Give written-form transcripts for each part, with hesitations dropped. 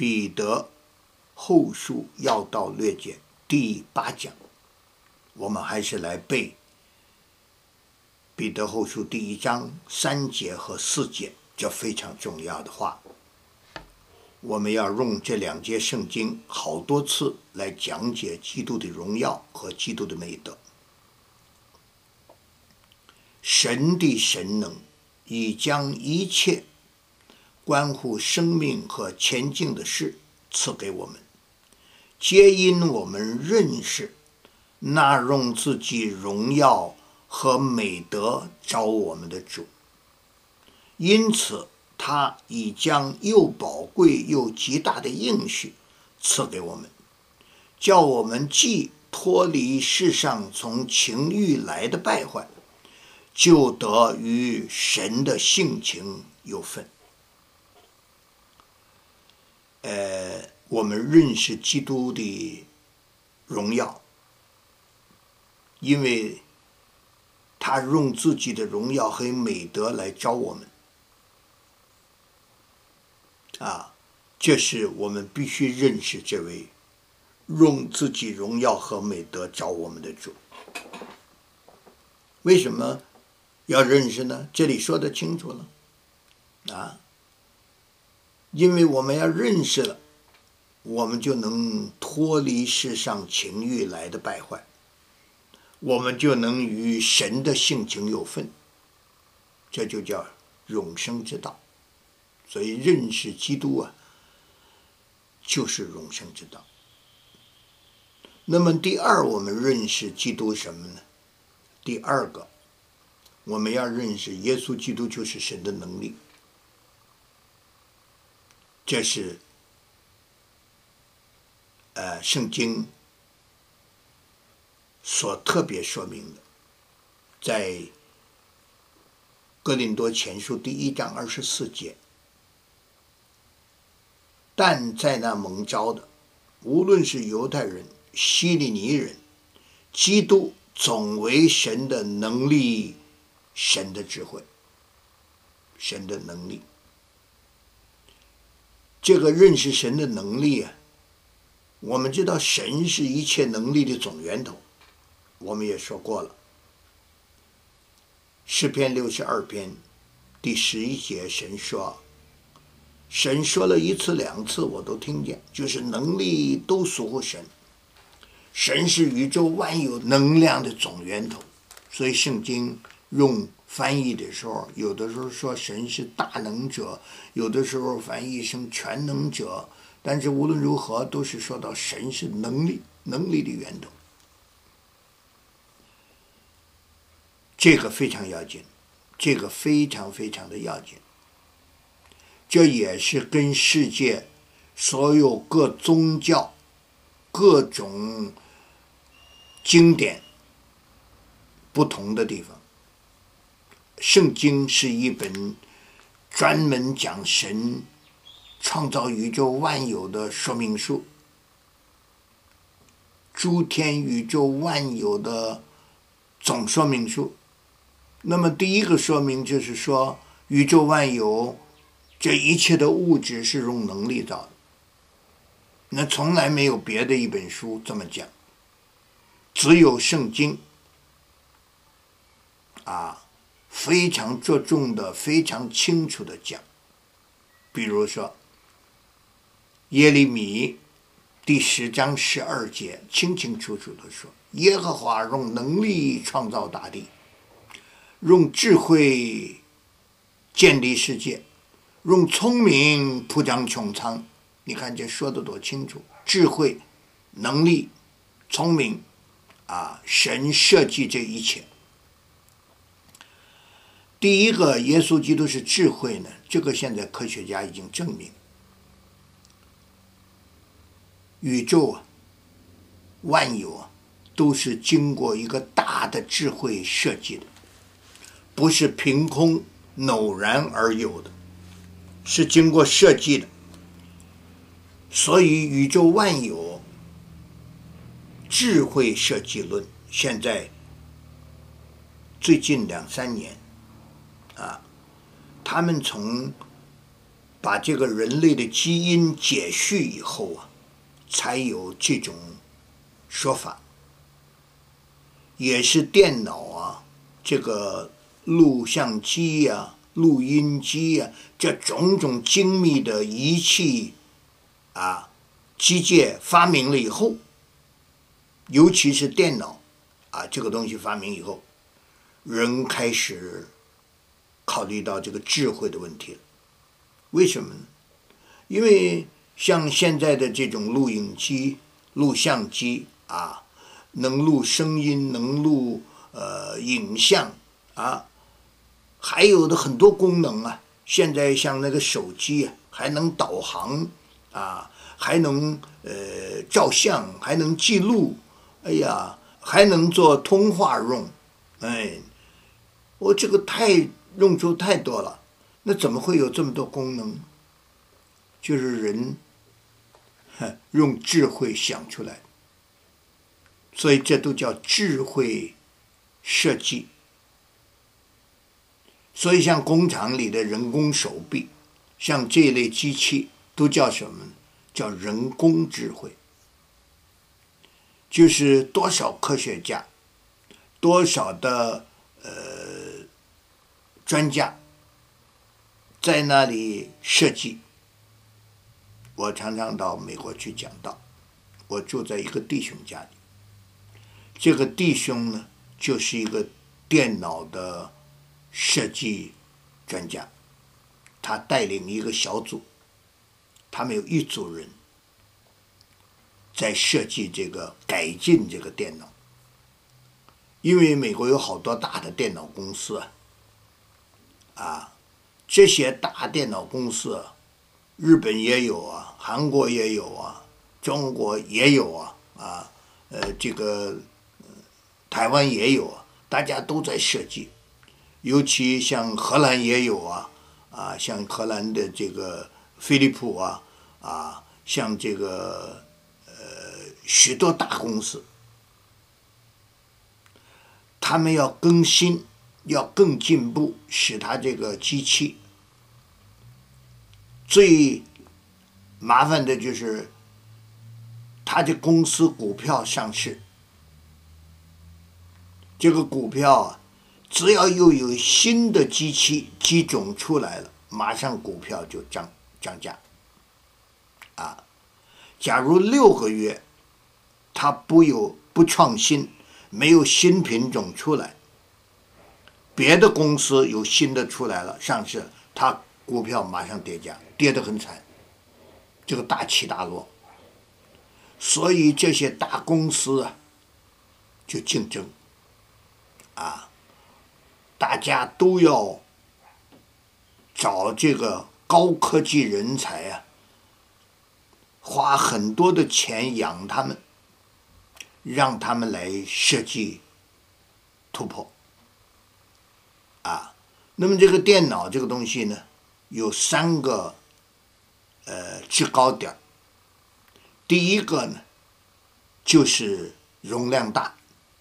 彼得后书要道略解第8讲，我们还是来背彼得后书第1章3节和4节，这非常重要的话。我们要用这2节圣经好多次来讲解基督的荣耀和基督的美德。神的神能已将一切关乎生命和前进的事赐给我们，皆因我们认识那用自己荣耀和美德招我们的主，因此他已将又宝贵又极大的应许赐给我们，叫我们既脱离世上从情欲来的败坏，就得与神的性情有分。我们认识基督的荣耀，因为他用自己的荣耀和美德来招我们。这是我们必须认识这位用自己荣耀和美德招我们的主。为什么要认识呢？这里说得清楚了因为我们要认识了，我们就能脱离世上情欲来的败坏，我们就能与神的性情有分，这就叫永生之道。所以认识基督就是永生之道。那么第二，我们认识基督什么呢？第二个，我们要认识耶稣基督就是神的能力，这是圣经所特别说明的，在哥林多前书第1章24节，但在那蒙召的，无论是犹太人、希利尼人，基督总为神的能力、神的智慧、神的能力。这个认识神的能力我们知道神是一切能力的总源头，我们也说过了。诗篇62篇第11节，神说了1次2次我都听见，就是能力都属乎神，神是宇宙万有能量的总源头。所以圣经用翻译的时候，有的时候说神是大能者，有的时候翻译成全能者，但是无论如何都是说到神是能力的源头。这个非常要紧，这个非常非常的要紧。这也是跟世界所有各宗教、各种经典不同的地方。圣经是一本专门讲神创造宇宙万有的说明书，诸天宇宙万有的总说明书。那么第一个说明就是说，宇宙万有这一切的物质是用能力造的，那从来没有别的一本书这么讲，只有圣经非常着重的、非常清楚的讲。比如说耶利米第10章12节清清楚楚的说，耶和华用能力创造大地，用智慧建立世界，用聪明铺张穹苍。你看这说得多清楚，智慧、能力、聪明神设计这一切。第一个，耶稣基督是智慧呢，这个现在科学家已经证明。宇宙万有都是经过一个大的智慧设计的，不是凭空偶然而有的，是经过设计的。所以宇宙万有智慧设计论现在最近2-3年他们从把这个人类的基因解序以后啊，才有这种说法。也是电脑啊，这个录像机呀、录音机呀，这种种精密的仪器啊，机械发明了以后，尤其是电脑啊这个东西发明以后，人开始考虑到这个智慧的问题了。为什么呢？因为像现在的这种录影机、录像机啊，能录声音，能录影像啊，还有的很多功能啊。现在像那个手机啊，还能导航啊，还能照相，还能记录，哎呀，还能做通话用，哎，我这个用处太多了。那怎么会有这么多功能？就是人用智慧想出来，所以这都叫智慧设计。所以像工厂里的人工手臂，像这一类机器都叫什么呢？叫人工智慧。就是多少科学家，多少的专家在那里设计。我常常到美国去讲道，我住在一个弟兄家里，这个弟兄呢就是一个电脑的设计专家，他带领一个小组，他们有一组人在设计这个改进这个电脑。因为美国有好多大的电脑公司啊，这些大电脑公司啊，日本也有啊，韩国也有啊，中国也有啊，这个台湾也有啊，大家都在设计。尤其像荷兰也有像荷兰的这个飞利浦像这个许多大公司，他们要更新，要更进步，使它这个机器最麻烦的就是他的公司股票上市，这个股票只要又有新的机种出来了，马上股票就涨价假如6个月它不创新，没有新品种出来，别的公司有新的出来了上市，它股票马上跌价，跌得很惨，这个大起大落。所以这些大公司就竞争大家都要找这个高科技人才花很多的钱养他们，让他们来设计突破那么这个电脑这个东西呢，有3个制高点。第一个呢，就是容量大。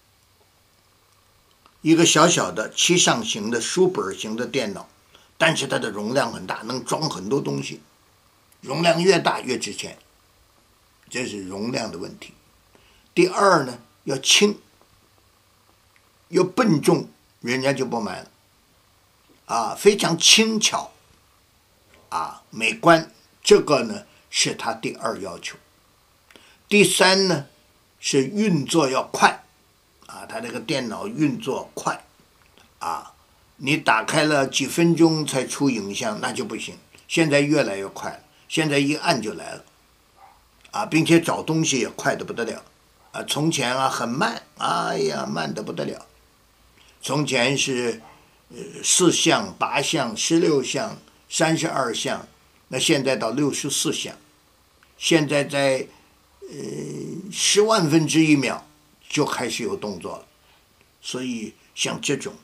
一个小小的七上型的书本型的电脑，但是它的容量很大，能装很多东西，容量越大越值钱，这是容量的问题。第二呢，要轻，要笨重，人家就不买了非常轻巧美观，这个呢是它第2要求。第3呢是运作要快它这个电脑运作快你打开了几分钟才出影像那就不行，现在越来越快了，现在一按就来了并且找东西也快得不得了从前很慢，哎呀慢得不得了。从前是4项、8项、16项、32项，那现在到64项，现在在10万分之1秒就开始有动作了。所以像这种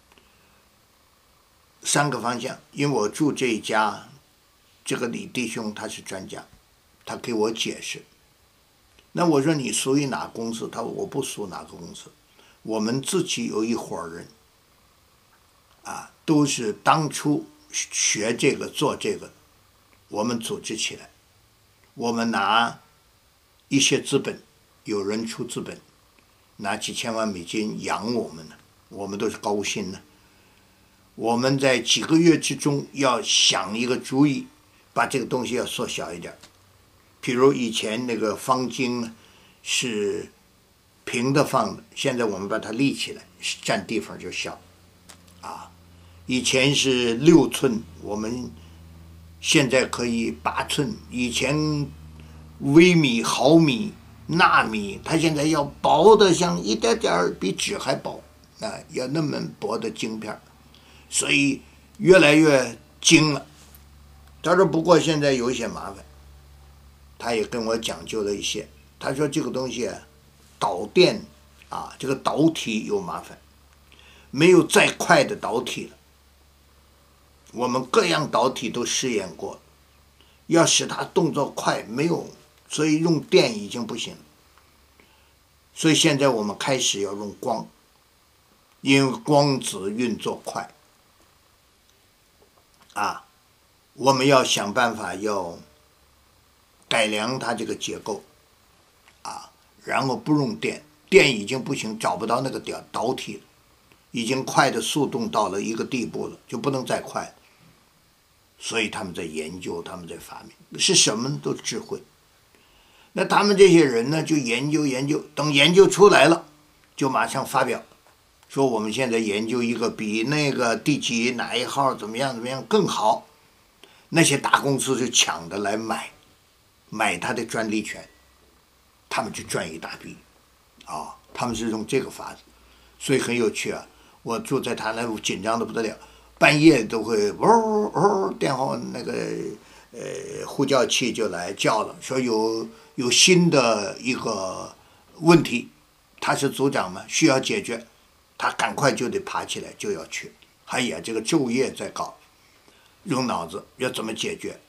3个方向，因为我住这一家，这个李弟兄他是专家，他给我解释。那我说你属于哪公司？他说我不属哪个公司，我们自己有一伙人都是当初学这个做这个我们组织起来，我们拿一些资本，有人出资本，拿几千万美金养我们呢，我们都是高兴的。我们在几个月之中要想一个主意，把这个东西要缩小一点。譬如以前那个方巾是平的放的，现在我们把它立起来，占地方就小。以前是6寸，我们现在可以8寸。以前微米、毫米、纳米，它现在要薄的像一点点比纸还薄，要那么薄的晶片，所以越来越精了。他说不过现在有一些麻烦，他也跟我讲究了一些。他说这个东西导电这个导体有麻烦，没有再快的导体了。我们各样导体都试验过，要使它动作快没有，所以用电已经不行。所以现在我们开始要用光，因为光子运作快。我们要想办法要改良它这个结构，然后不用电，电已经不行，找不到那个导体了，已经快的速度到了一个地步了，就不能再快了。所以他们在研究，他们在发明，是什么都智慧。那他们这些人呢，就研究，等研究出来了，就马上发表，说我们现在研究一个比那个第几哪一号怎么样更好。那些大公司就抢着来买他的专利权，他们就赚一大笔，他们是用这个法子，所以很有趣啊。我住在他那，紧张的不得了。半夜都会电话那个呼叫器就来叫了，说有新的一个问题，他是组长嘛，需要解决，他赶快就得爬起来就要去。这个昼夜在搞，用脑子要怎么解决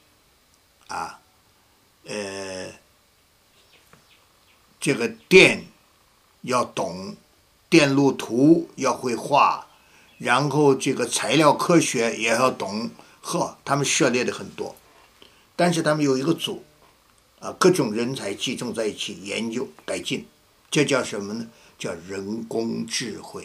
这个电要懂，电路图要会画，然后这个材料科学也要懂，他们涉猎的很多。但是他们有一个组，各种人才集中在一起研究改进，这叫什么呢？叫人工智慧。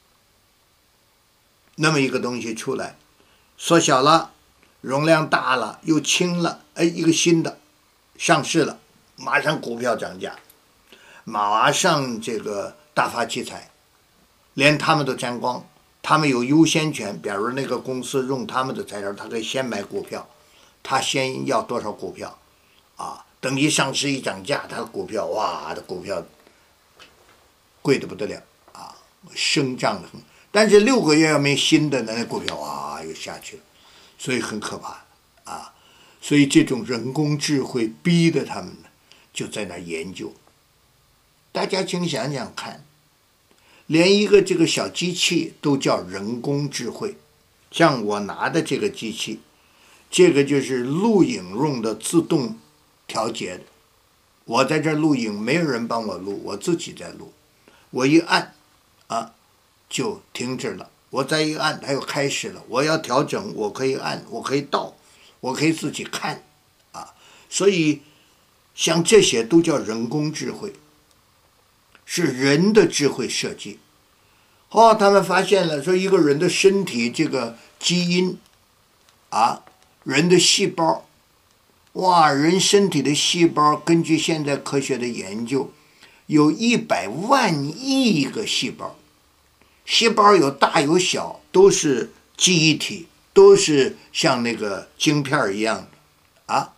那么一个东西出来，缩小了，容量大了，又轻了，一个新的上市了，马上股票涨价，马上这个大发奇财，连他们都沾光。他们有优先权，比如那个公司用他们的材料，他可以先买股票，他先要多少股票等一上市一涨价，他的股票的股票贵得不得了升涨了。但是6个月要没新的，那股票又下去了，所以很可怕所以这种人工智慧逼得他们就在那研究。大家请想想看，连一个这个小机器都叫人工智慧。像我拿的这个机器，这个就是录影用的自动调节的。我在这录影，没有人帮我录，我自己在录。我一按就停止了，我再一按它又开始了。我要调整，我可以按，我可以倒，我可以自己看所以像这些都叫人工智慧，是人的智慧设计。他们发现了，说一个人的身体这个基因人的细胞，人身体的细胞根据现在科学的研究，有100万亿个细胞，细胞有大有小，都是记忆体，都是像那个晶片一样的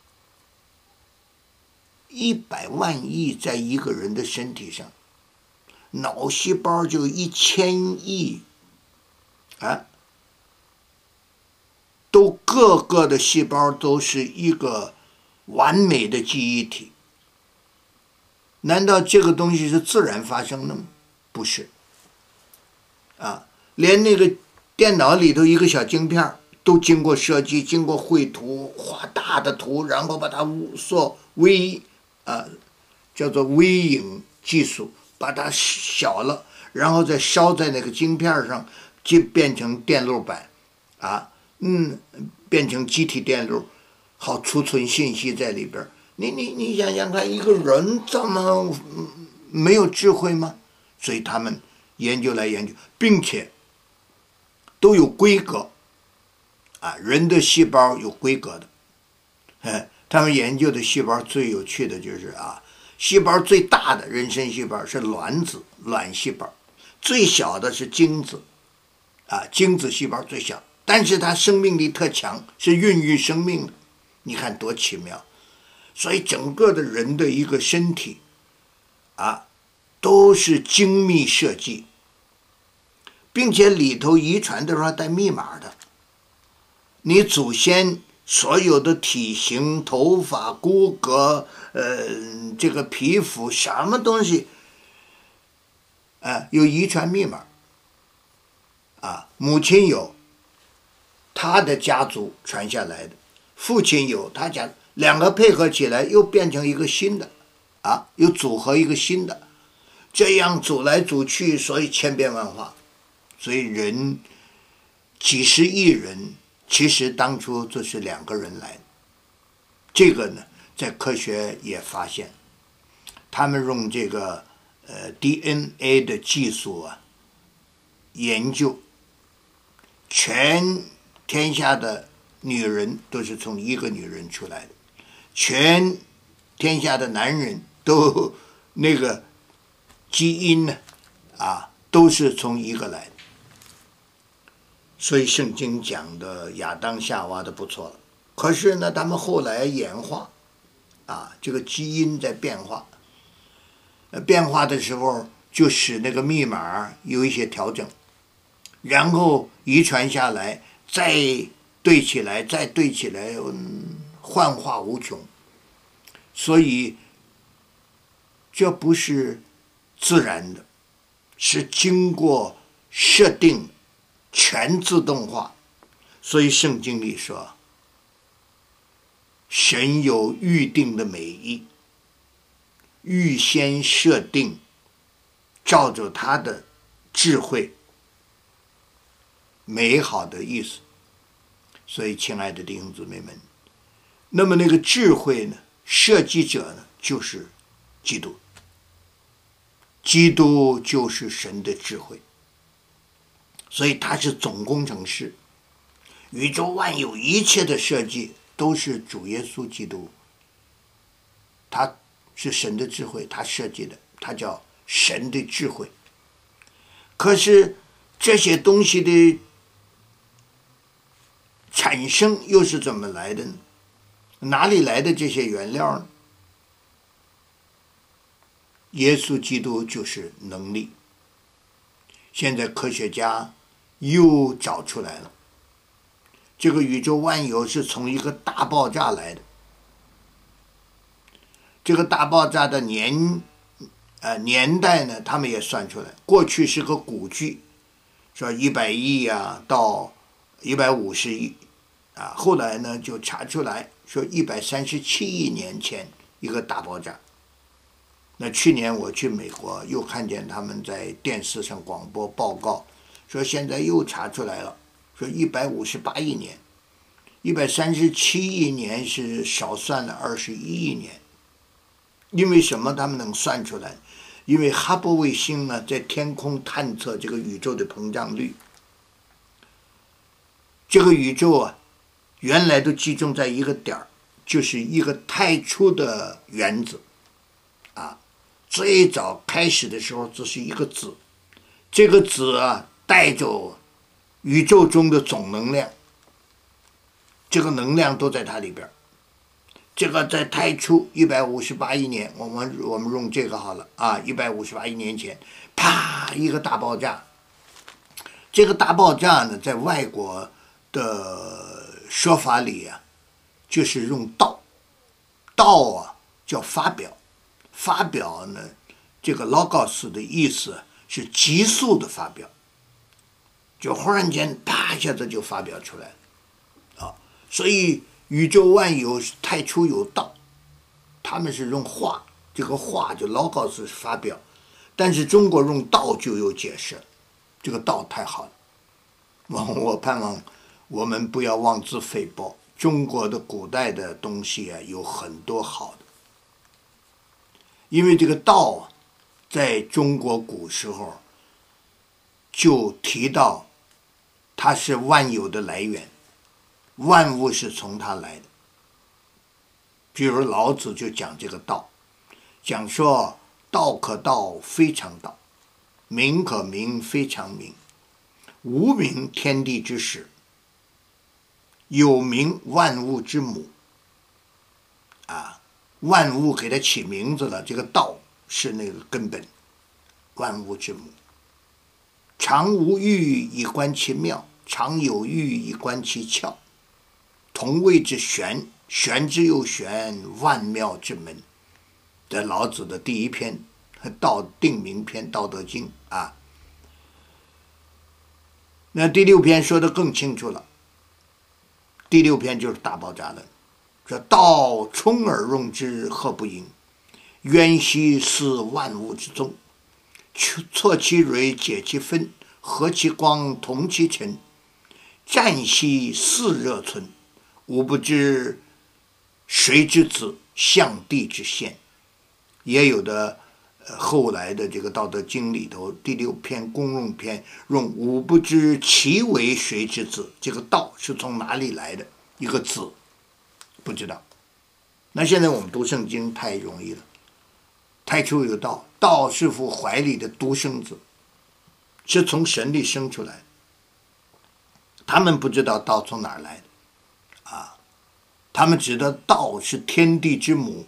100万亿在一个人的身体上，脑细胞就1000亿都各个的细胞都是一个完美的记忆体。难道这个东西是自然发生的吗？不是连那个电脑里头一个小晶片都经过设计，经过绘图，画大的图，然后把它做叫做微影技术，把它小了，然后再烧在那个晶片上，就变成电路板变成机体电路， 好储存信息在里边。你想想看，一个人这么没有智慧吗？所以他们研究来研究，并且都有规格啊，人的细胞有规格的。他们研究的细胞最有趣的就是细胞最大的人参细胞是卵子卵细胞，最小的是精子精子细胞最小，但是它生命力特强，是孕育生命的。你看多奇妙！所以整个的人的一个身体都是精密设计，并且里头遗传的时候带密码的。你祖先所有的体型、头发、骨骼，这个皮肤，什么东西，有遗传密码。母亲有他的家族传下来的，父亲有他家，两个配合起来又变成一个新的，又组合一个新的，这样组来组去，所以千变万化。所以人几十亿人，其实当初就是2个人来的。这个呢，在科学也发现，他们用这个DNA 的技术研究，全天下的女人都是从一个女人出来的，全天下的男人都那个基因呢都是从一个来的。所以圣经讲的亚当夏娃的不错了。可是呢，他们后来演化这个基因在变化，变化的时候就使那个密码有一些调整，然后遗传下来，再对起来，再对起来，幻化无穷。所以这不是自然的，是经过设定，全自动化。所以圣经里说，神有预定的美意，预先设定，照着他的智慧美好的意思。所以亲爱的弟兄姊妹们，那么那个智慧呢，设计者呢，就是基督。基督就是神的智慧，所以他是总工程师。宇宙万有一切的设计都是主耶稣基督，他是神的智慧，他设计的，他叫神的智慧。可是这些东西的产生又是怎么来的呢？哪里来的这些原料呢？耶稣基督就是能力。现在科学家又找出来了，这个宇宙万有是从一个大爆炸来的。这个大爆炸的年代呢，他们也算出来，过去是个估计，说100亿到150亿后来呢就查出来说137亿年前一个大爆炸。那去年我去美国，又看见他们在电视上广播报告，说现在又查出来了，说158亿年，137亿年是少算了21亿年。因为什么他们能算出来？因为哈勃卫星呢在天空探测这个宇宙的膨胀率。这个宇宙原来都集中在一个点儿，就是一个太初的原子最早开始的时候只是一个子，这个子带着宇宙中的总能量，这个能量都在它里边。这个在太初158亿年，我们用这个好了158亿年前，啪一个大爆炸。这个大爆炸呢，在外国的说法里就是用道叫发表。发表呢，这个 logos 的意思是急速的发表，就忽然间啪一下子就发表出来所以宇宙万有太初有道，他们是用话，这个话就 logos 发表，但是中国用道就有解释，这个道太好了。我盼望我们不要妄自菲薄， 中国的古代的东西啊有很多好的，因为这个道在中国古时候就提到它是万有的来源，万物是从它来的。比如老子就讲这个道，讲说道可道非常道，名可名非常名，无名天地之始，有名万物之母。万物给它起名字了，这个道是那个根本，万物之母。常无欲以观其妙，常有欲以观其窍。同谓之玄，玄之又玄，万妙之门。这老子的第一篇道定名篇《道德经》啊。那第六篇说的更清楚了，第六篇就是大爆炸论，说道充而用之，何不盈？渊兮似万物之宗，错其蕊，解其分，和其光，同其尘。湛兮似热存，吾不知谁之子，象帝之先。也有的后来的这个《道德经》里头第六篇公用篇用吾不知其为谁之子，这个道是从哪里来的一个子不知道。那现在我们读圣经太容易了，太初有道，道是父怀里的独生子，是从神里生出来的。他们不知道道从哪儿来的他们知道道是天地之母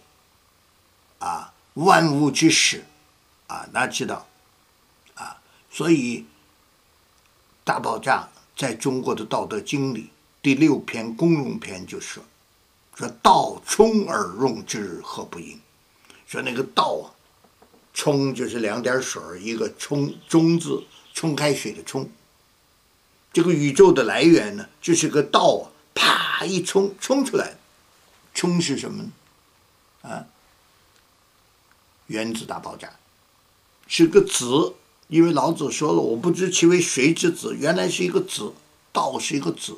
万物之始哪知道所以大爆炸在中国的《道德经》里第六篇公用篇就说道充而用之，何不盈？说那个道冲就是两点水，一个中字，冲开水的冲。这个宇宙的来源呢，就是个道啪一冲出来。冲是什么呢？原子大爆炸是个子，因为老子说了，我不知其为谁之子，原来是一个子，道是一个子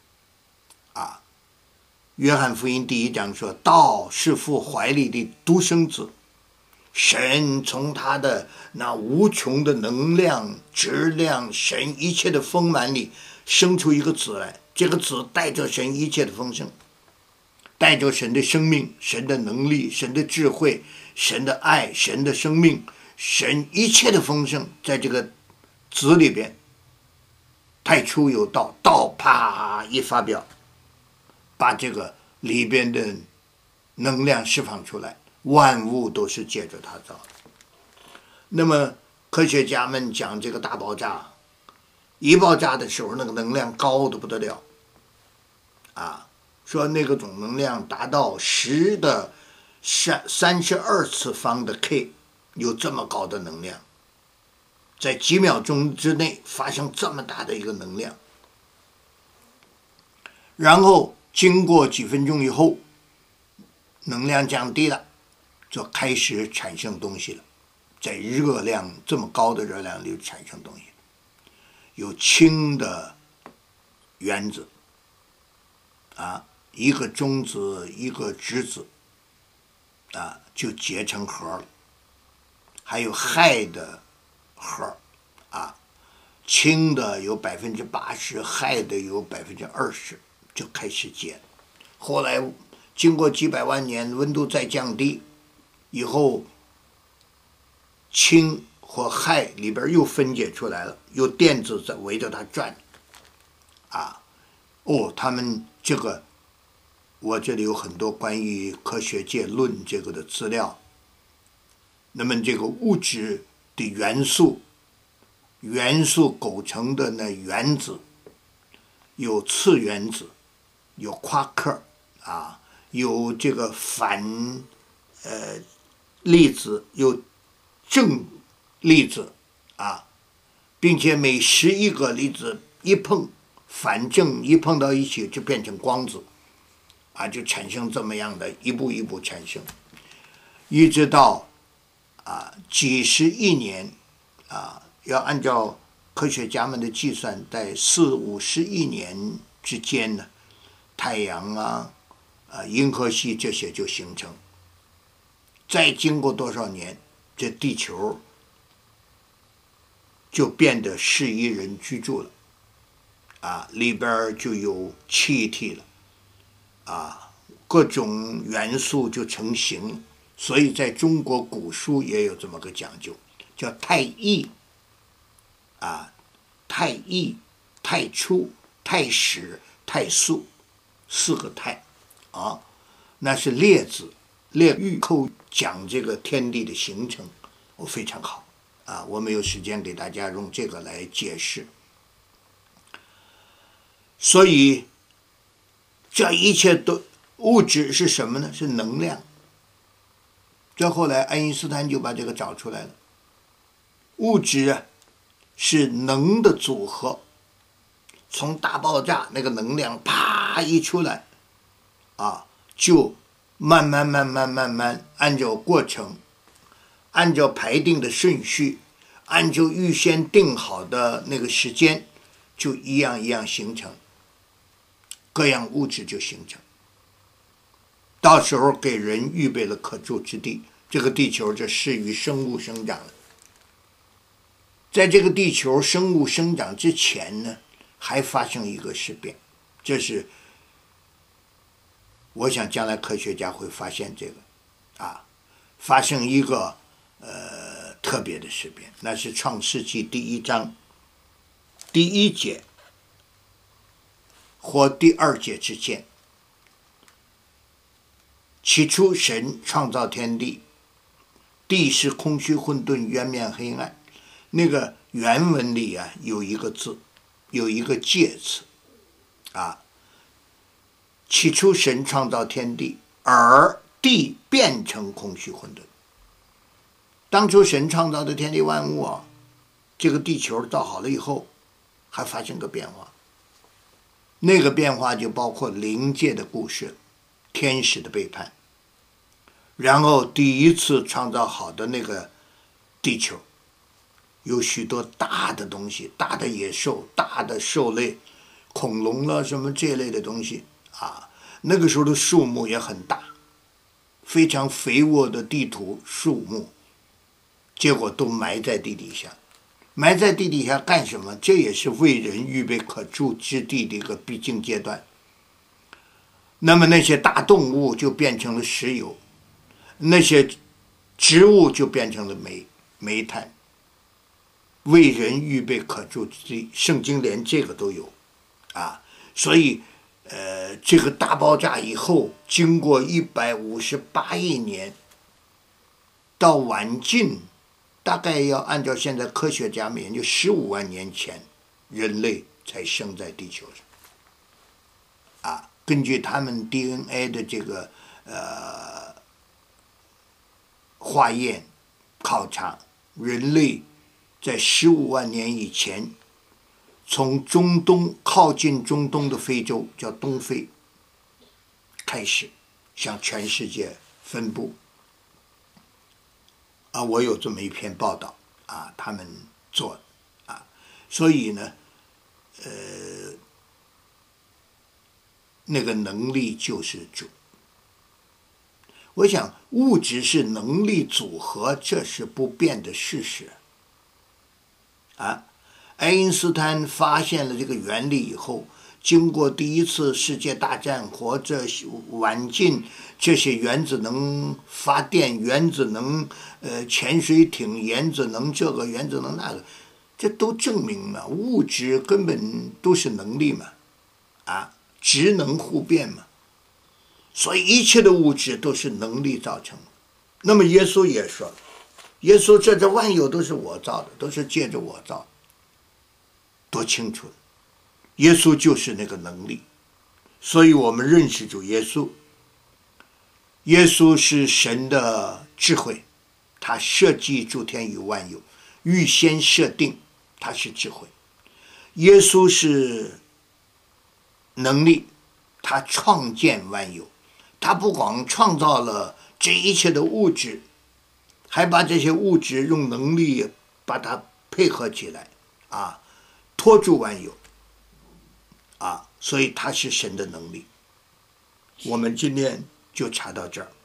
约翰福音第1章说，道是父怀里的独生子，神从他的那无穷的能量、质量、神一切的丰满里生出一个子来，这个子带着神一切的丰盛，带着神的生命、神的能力、神的智慧、神的爱、神的生命、神一切的丰盛，在这个子里边。太初有道，道啪一发表，把这个里边的能量释放出来，万物都是借着它造的。那么科学家们讲这个大爆炸，一爆炸的时候那个能量高的不得了说那个总能量达到10的32次方的 K， 有这么高的能量，在几秒钟之内发生这么大的一个能量，然后经过几分钟以后，能量降低了，就开始产生东西了，在热量这么高的热量里产生东西，有氢的原子一个中子一个质子就结成核了，还有氦的核氢的有80%，氦的有20%，就开始结。后来经过几百万年，温度再降低以后，氢或氦里边又分解出来了，有电子在围着它转他们这个我这里有很多关于科学界论这个的资料。那么这个物质的元素构成的那原子，有次原子，有夸克有这个反粒子，有正粒子并且每11个粒子一碰，反正一碰到一起就变成光子就产生这么样的一步一步产生，一直到几十亿年要按照科学家们的计算，在40-50亿年之间呢， 太阳银河系这些就形成。再经过多少年，这地球就变得适宜人居住了，里边就有气体了，各种元素就成型。所以在中国古书也有这么个讲究，叫太易，太易、太初、太始、太素，四个太，那是列子列玉寇讲这个天地的形成，非常好我没有时间给大家用这个来解释。所以这一切都物质是什么呢？是能量。这后来爱因斯坦就把这个找出来了，物质是能的组合，从大爆炸那个能量啪一出来就慢慢按照过程，按照排定的顺序，按照预先定好的那个时间，就一样一样形成，各样物质就形成。到时候给人预备了可住之地，这个地球就适于生物生长了。在这个地球生物生长之前呢，还发生一个事变，这是我想将来科学家会发现这个发生一个特别的事变，那是创世纪第1章第1节或第2节之间。起初神创造天地，地是空虚混沌，渊面黑暗。那个原文里有一个字，有一个介词起初神创造天地，而地变成空虚混沌。当初神创造的天地万物这个地球造好了以后，还发生个变化。那个变化就包括灵界的故事，天使的背叛，然后第一次创造好的那个地球，有许多大的东西，大的野兽，大的兽类，恐龙了什么这类的东西那个时候的树木也很大，非常肥沃的地土树木，结果都埋在地底下。埋在地底下干什么？这也是为人预备可住之地的一个必经阶段。那么那些大动物就变成了石油，那些植物就变成了煤炭，为人预备可住之地。圣经连这个都有所以这个大爆炸以后，经过158亿年，到晚近大概要按照现在科学家们研究15万年前，人类才生在地球上根据他们 DNA 的这个化验考察，人类在15万年以前，从中东靠近中东的非洲叫东非开始向全世界分布我有这么一篇报道他们做的所以呢那个能力就是主。我想物质是能力组合，这是不变的事实爱因斯坦发现了这个原理以后，经过第一次世界大战或者晚近这些原子能发电、原子能潜水艇、原子能这个、原子能那个，这都证明了物质根本都是能力嘛质能互变嘛。所以一切的物质都是能力造成的。那么耶稣也说，耶稣这万有都是我造的，都是借着我造的，多清楚！耶稣就是那个能力。所以我们认识主耶稣，耶稣是神的智慧，他设计诸天与万有，预先设定，他是智慧。耶稣是能力，他创建万有，他不光创造了这一切的物质，还把这些物质用能力把它配合起来拖住万有所以他是神的能力。 我们今天就查到这儿。